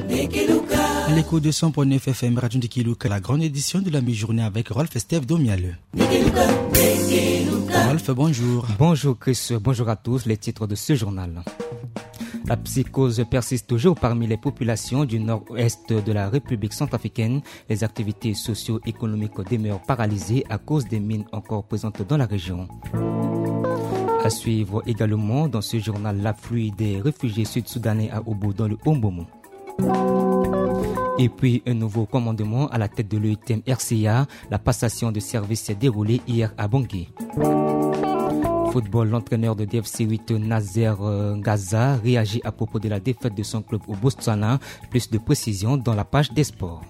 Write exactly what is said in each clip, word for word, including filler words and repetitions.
L'écho de cent point neuf F M, Radio Ndekeluka, la grande édition de la mi-journée avec Rolf Steve Domialeux. Rolf, bonjour. Bonjour Chris, bonjour à tous, les titres de ce journal. La psychose persiste toujours parmi les populations du nord-ouest de la République centrafricaine. Les activités socio-économiques demeurent paralysées à cause des mines encore présentes dans la région. À suivre également dans ce journal l'afflux des réfugiés sud-soudanais à Obo dans le Ombomo. Et puis un nouveau commandement à la tête de l'E U T M R C A. La passation de service s'est déroulée hier à Bangui. Football, l'entraîneur de D F C huit, Nazer Gaza, réagit à propos de la défaite de son club au Botswana. Plus de précisions dans la page des sports.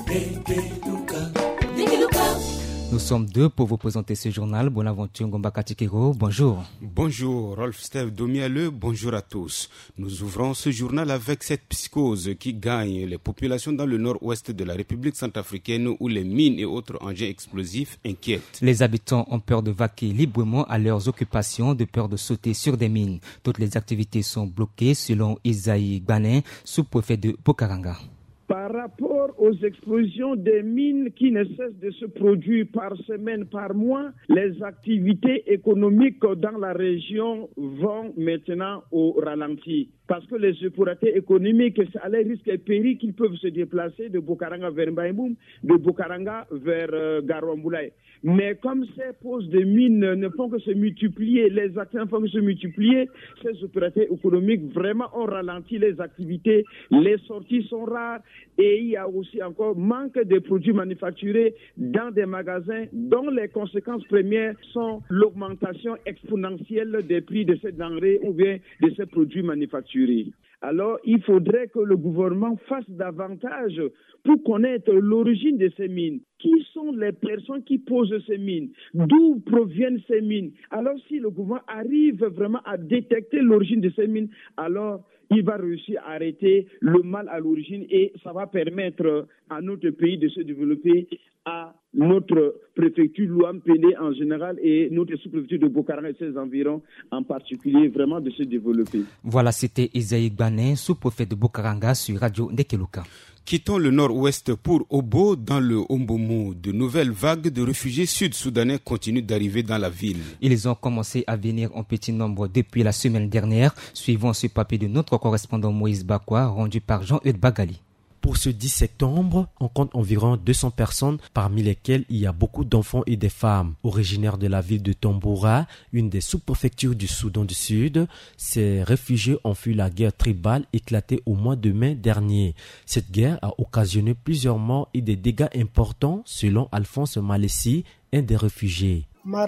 Nous sommes deux pour vous présenter ce journal. Bonaventure Ngomba-Katikero, bonjour. Bonjour, Rolf Steve Domialeux, bonjour à tous. Nous ouvrons ce journal avec cette psychose qui gagne les populations dans le nord-ouest de la République centrafricaine où les mines et autres engins explosifs inquiètent. Les habitants ont peur de vaquer librement à leurs occupations, de peur de sauter sur des mines. Toutes les activités sont bloquées selon Isaïe Banin, sous-préfet de Bokaranga. Par rapport aux explosions des mines qui ne cessent de se produire par semaine, par mois, les activités économiques dans la région vont maintenant au ralenti. Parce que les opérateurs économiques, c'est à leur risque et péril qu'ils peuvent se déplacer de Bokaranga vers Mbaïmoum, de Bokaranga vers euh, Garouamboulaye. Mais comme ces poses de mines ne font que se multiplier, les accidents ne font que se multiplier, ces opérateurs économiques vraiment ont ralenti les activités, les sorties sont rares et il y a aussi encore manque de produits manufacturés dans des magasins dont les conséquences premières sont l'augmentation exponentielle des prix de ces denrées ou bien de ces produits manufacturés. Alors, il faudrait que le gouvernement fasse davantage pour connaître l'origine de ces mines. Qui sont les personnes qui posent ces mines? D'où proviennent ces mines? Alors, si le gouvernement arrive vraiment à détecter l'origine de ces mines, alors il va réussir à arrêter le mal à l'origine et ça va permettre à notre pays de se développer, à notre préfecture Louam-Péné en général et notre sous-préfecture de Bokaranga et ses environs en particulier, vraiment de se développer. Voilà, c'était Isaïe Banin, sous-préfet de Bokaranga sur Radio Ndekeluka. Quittons le nord-ouest pour Obo, dans le Ombomo. De nouvelles vagues de réfugiés sud-soudanais continuent d'arriver dans la ville. Ils ont commencé à venir en petit nombre depuis la semaine dernière, suivant ce papier de notre correspondant Moïse Bakwa, rendu par Jean-Eudes Bagali. Pour ce dix septembre, on compte environ deux cents personnes, parmi lesquelles il y a beaucoup d'enfants et des femmes. Originaires de la ville de Tamboura, une des sous-préfectures du Soudan du Sud, ces réfugiés ont fui la guerre tribale éclatée au mois de mai dernier. Cette guerre a occasionné plusieurs morts et des dégâts importants, selon Alphonse Malessi, un des réfugiés.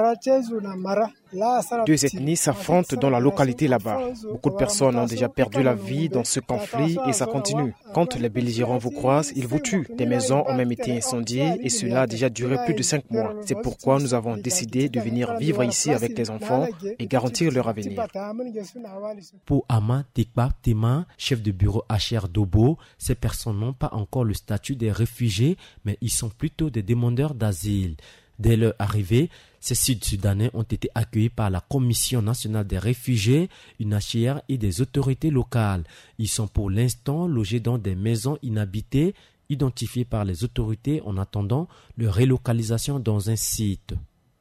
Deux ethnies s'affrontent dans la localité là-bas. Beaucoup de personnes ont déjà perdu la vie dans ce conflit et ça continue. Quand les belligérants vous croisent, ils vous tuent. Des maisons ont même été incendiées et cela a déjà duré plus de cinq mois. C'est pourquoi nous avons décidé de venir vivre ici avec les enfants et garantir leur avenir. Pour Ama Tekba Tema, chef de bureau H R d'Obo, ces personnes n'ont pas encore le statut des réfugiés, mais ils sont plutôt des demandeurs d'asile. Dès leur arrivée, ces Sud-Soudanais ont été accueillis par la Commission nationale des réfugiés, une H R et des autorités locales. Ils sont pour l'instant logés dans des maisons inhabitées, identifiées par les autorités en attendant leur relocalisation dans un site.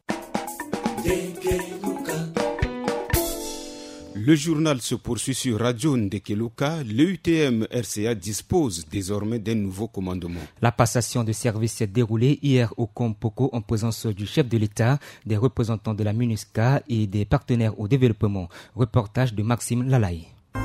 Le journal se poursuit sur Radio Ndekeluka. L'E U T M R C A dispose désormais d'un nouveau commandement. La passation de service s'est déroulée hier au Kompoko en présence du chef de l'État, des représentants de la MINUSCA et des partenaires au développement. Reportage de Maxime Lalaye.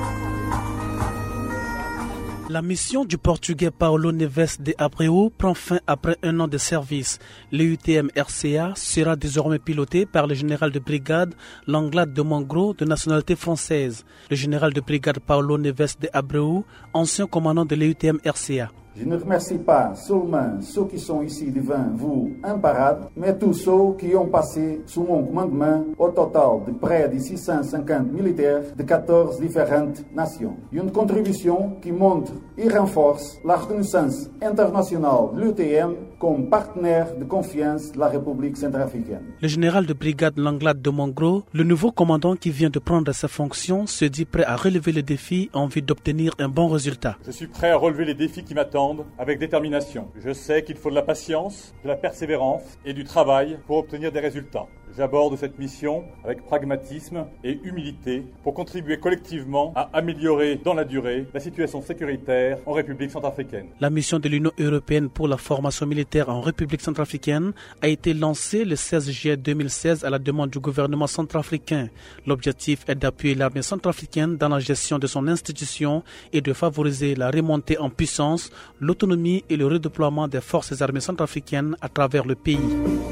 La mission du Portugais Paulo Neves de Abreu prend fin après un an de service. L'E U T M R C A sera désormais piloté par le général de brigade Langlade de Mongro, de nationalité française. Le général de brigade Paulo Neves de Abreu, ancien commandant de l'E U T M R C A. Je ne remercie pas seulement ceux qui sont ici devant vous en parade, mais tous ceux qui ont passé sous mon commandement, au total de près de six cent cinquante militaires de quatorze différentes nations. Une contribution qui montre et renforce la reconnaissance internationale de l'U T M comme partenaire de confiance de la République centrafricaine. Le général de brigade Langlade de Mongro, le nouveau commandant qui vient de prendre ses fonctions, se dit prêt à relever les défis en vue d'obtenir un bon résultat. Je suis prêt à relever les défis qui m'attendent avec détermination. Je sais qu'il faut de la patience, de la persévérance et du travail pour obtenir des résultats. J'aborde cette mission avec pragmatisme et humilité pour contribuer collectivement à améliorer dans la durée la situation sécuritaire en République centrafricaine. La mission de l'Union européenne pour la formation militaire en République centrafricaine a été lancée le seize juillet deux mille seize à la demande du gouvernement centrafricain. L'objectif est d'appuyer l'armée centrafricaine dans la gestion de son institution et de favoriser la remontée en puissance, l'autonomie et le redéploiement des forces armées centrafricaines à travers le pays.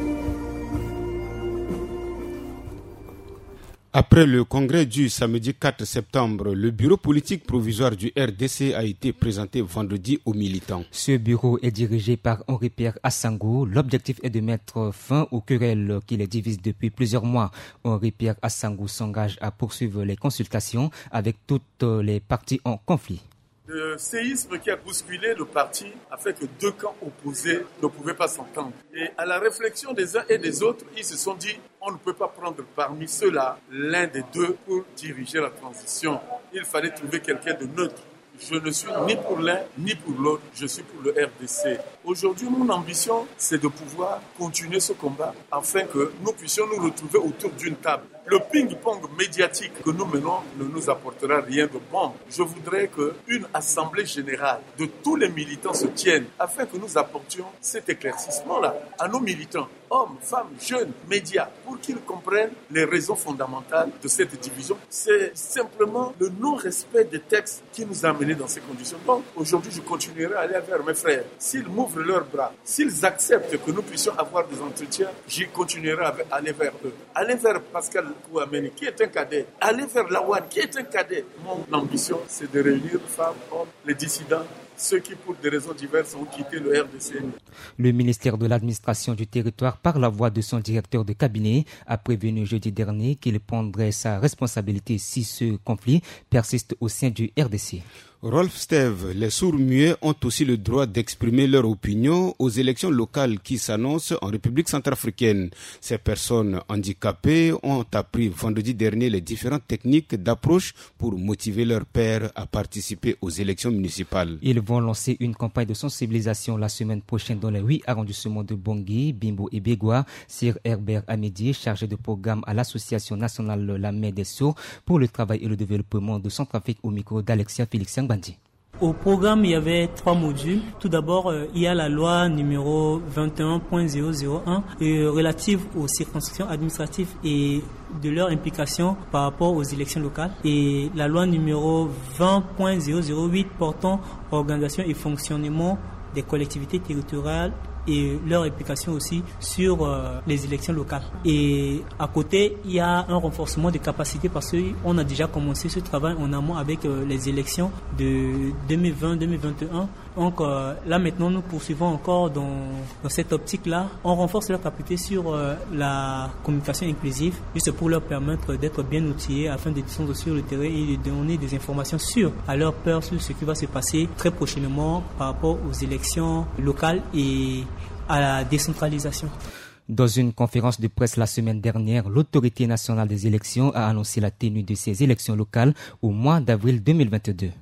Après le congrès du samedi quatre septembre, le bureau politique provisoire du R D C a été présenté vendredi aux militants. Ce bureau est dirigé par Henri-Pierre Assangou. L'objectif est de mettre fin aux querelles qui les divisent depuis plusieurs mois. Henri-Pierre Assangou s'engage à poursuivre les consultations avec toutes les parties en conflit. Le séisme qui a bousculé le parti a fait que deux camps opposés ne pouvaient pas s'entendre. Et à la réflexion des uns et des autres, ils se sont dit on ne peut pas prendre parmi ceux-là l'un des deux pour diriger la transition. Il fallait trouver quelqu'un de neutre. Je ne suis ni pour l'un ni pour l'autre, je suis pour le R D C. Aujourd'hui, mon ambition, c'est de pouvoir continuer ce combat afin que nous puissions nous retrouver autour d'une table. Le ping-pong médiatique que nous menons ne nous apportera rien de bon. Je voudrais qu'une assemblée générale de tous les militants se tienne afin que nous apportions cet éclaircissement-là à nos militants, hommes, femmes, jeunes, médias, pour qu'ils comprennent les raisons fondamentales de cette division. C'est simplement le non-respect des textes qui nous a amenés dans ces conditions. Donc, aujourd'hui, je continuerai à aller vers mes frères. S'ils m'ouvrent leurs bras, s'ils acceptent que nous puissions avoir des entretiens, j'y continuerai à aller vers eux. Aller vers Pascal Kouameni, qui est un cadet. Aller vers Lawan, qui est un cadet. Mon ambition, c'est de réunir femmes, hommes, les dissidents, ceux qui, pour des raisons diverses, ont quitté le R D C. Le ministère de l'administration du territoire, par la voix de son directeur de cabinet, a prévenu jeudi dernier qu'il prendrait sa responsabilité si ce conflit persiste au sein du R D C. Rolf Steve, les sourds-muets ont aussi le droit d'exprimer leur opinion aux élections locales qui s'annoncent en République centrafricaine. Ces personnes handicapées ont appris vendredi dernier les différentes techniques d'approche pour motiver leurs pairs à participer aux élections municipales. Ils vont lancer une campagne de sensibilisation la semaine prochaine dans les huit arrondissements de Bangui, Bimbo et Bégua. Sir Herbert Amédi, chargé de programme à l'Association nationale La Main des Sourds pour le travail et le développement de Centrafrique au micro d'Alexia Félix Bandi. Au programme, il y avait trois modules. Tout d'abord, euh, il y a la loi numéro vingt et un point zéro zéro un euh, relative aux circonscriptions administratives et de leur implication par rapport aux élections locales, et la loi numéro vingt point zéro zéro huit portant organisation et fonctionnement des collectivités territoriales et leur implication aussi sur euh, les élections locales. Et à côté, il y a un renforcement des capacités parce qu'on a déjà commencé ce travail en amont avec euh, les élections de deux mille vingt deux mille vingt et un. Donc euh, là maintenant, nous poursuivons encore dans, dans cette optique-là. On renforce leur capacité sur euh, la communication inclusive, juste pour leur permettre d'être bien outillés afin de descendre sur le terrain et de donner des informations sûres à leur peur sur ce qui va se passer très prochainement par rapport aux élections locales et à la décentralisation. Dans une conférence de presse la semaine dernière, l'autorité nationale des élections a annoncé la tenue de ces élections locales au mois d'avril deux mille vingt-deux.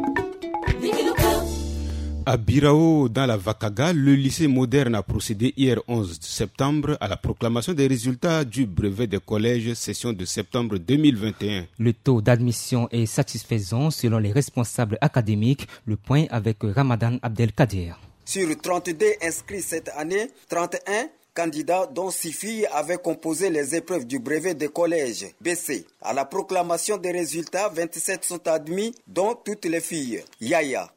À Birao, dans la Vakaga, le lycée moderne a procédé hier onze septembre à la proclamation des résultats du brevet des collèges session de septembre deux mille vingt et un. Le taux d'admission est satisfaisant selon les responsables académiques. Le point avec Ramadan Abdelkader. Sur trente-deux inscrits cette année, trente et un candidats dont six filles avaient composé les épreuves du brevet des collèges B C. À la proclamation des résultats, vingt-sept sont admis, dont toutes les filles. Yaya,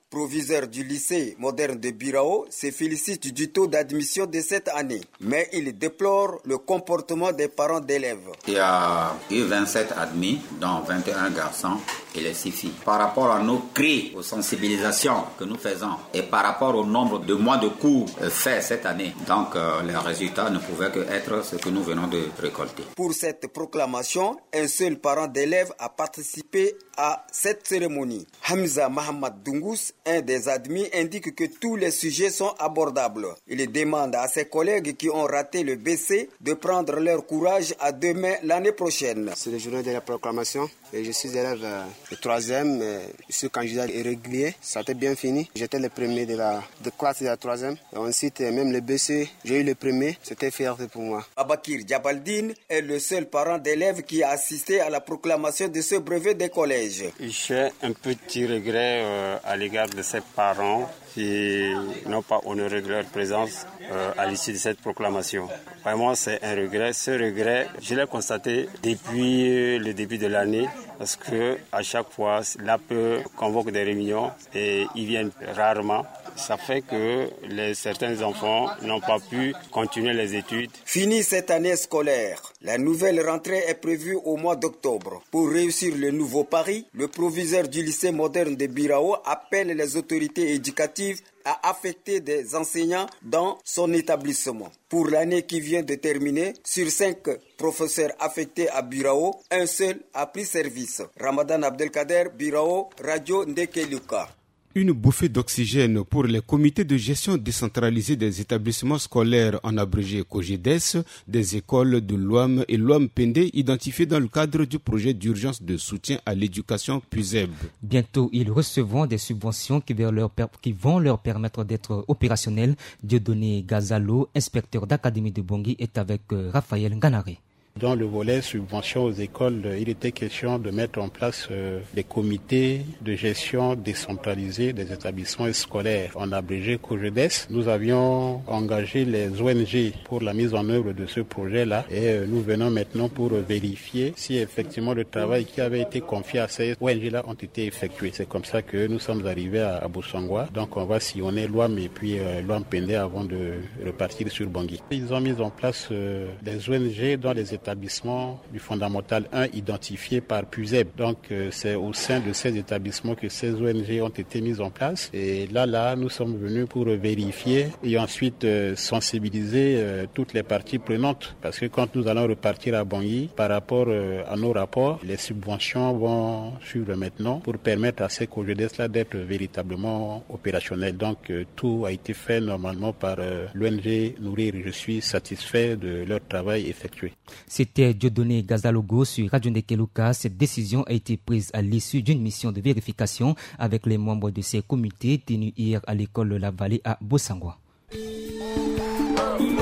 proviseur du lycée moderne de Birao, se félicite du taux d'admission de cette année. Mais il déplore le comportement des parents d'élèves. Il y a eu vingt-sept admis, dont vingt et un garçons et les six filles. Par rapport à nos cris, aux sensibilisations que nous faisons et par rapport au nombre de mois de cours faits cette année, donc euh, les résultats ne pouvaient que être ce que nous venons de récolter. Pour cette proclamation, un seul parent d'élève a participé à cette cérémonie. Hamza Mohamed Dungous, un des admis, indique que tous les sujets sont abordables. Il demande à ses collègues qui ont raté le B C de prendre leur courage à demain l'année prochaine. C'est le journée de la proclamation et je suis élève de troisième, je suis candidat irrégulier, ça a été bien fini. J'étais le premier de la de classe de la troisième et ensuite même le B C, j'ai eu le premier, c'était fierté pour moi. Abakir Djabaldine est le seul parent d'élève qui a assisté à la proclamation de ce brevet des collèges. J'ai un petit regret euh, à l'égard de ces parents qui n'ont pas honoré leur présence euh, à l'issue de cette proclamation. Vraiment, c'est un regret. Ce regret, je l'ai constaté depuis le début de l'année parce que à chaque fois, l'A P E convoque des réunions et ils viennent rarement. Ça fait que les, certains enfants n'ont pas pu continuer les études. Fini cette année scolaire. La nouvelle rentrée est prévue au mois d'octobre. Pour réussir le nouveau pari, le proviseur du lycée moderne de Birao appelle les autorités éducatives à affecter des enseignants dans son établissement. Pour l'année qui vient de terminer, sur cinq professeurs affectés à Birao, un seul a pris service. Ramadan Abdelkader, Birao, Radio Ndekeluka. Une bouffée d'oxygène pour les comités de gestion décentralisés des établissements scolaires, en abrégé COGEDES, des écoles de l'O A M et l'O A M Pendé, identifiés dans le cadre du projet d'urgence de soutien à l'éducation P U S E B. Bientôt, ils recevront des subventions qui, leur per- qui vont leur permettre d'être opérationnels. Dieudonné Gazalo, inspecteur d'académie de Bangui, est avec euh, Raphaël Nganaré. Dans le volet subvention aux écoles, il était question de mettre en place euh, des comités de gestion décentralisés des établissements scolaires. En abrégé COGEDES, nous avions engagé les O N G pour la mise en œuvre de ce projet-là et euh, nous venons maintenant pour vérifier si effectivement le travail qui avait été confié à ces O N G-là ont été effectués. C'est comme ça que nous sommes arrivés à, à Boussangwa. Donc on va sillonner l'O A M et puis euh, l'O A M Pendé avant de repartir sur Bangui. Ils ont mis en place euh, des O N G dans les établissements établissements du fondamental un identifié par P U S E B. Donc euh, c'est au sein de ces établissements que ces O N G ont été mises en place. Et là, là, nous sommes venus pour vérifier et ensuite euh, sensibiliser euh, toutes les parties prenantes. Parce que quand nous allons repartir à Bangui, par rapport euh, à nos rapports, les subventions vont suivre maintenant pour permettre à ces COGEDES-là d'être véritablement opérationnels. Donc euh, tout a été fait normalement par euh, l'O N G Nourrir. Je suis satisfait de leur travail effectué. C'était Dieudonné Gazalogo sur Radio Ndekeluka. Cette décision a été prise à l'issue d'une mission de vérification avec les membres de ces comités tenus hier à l'école de la Vallée à Bosangwa.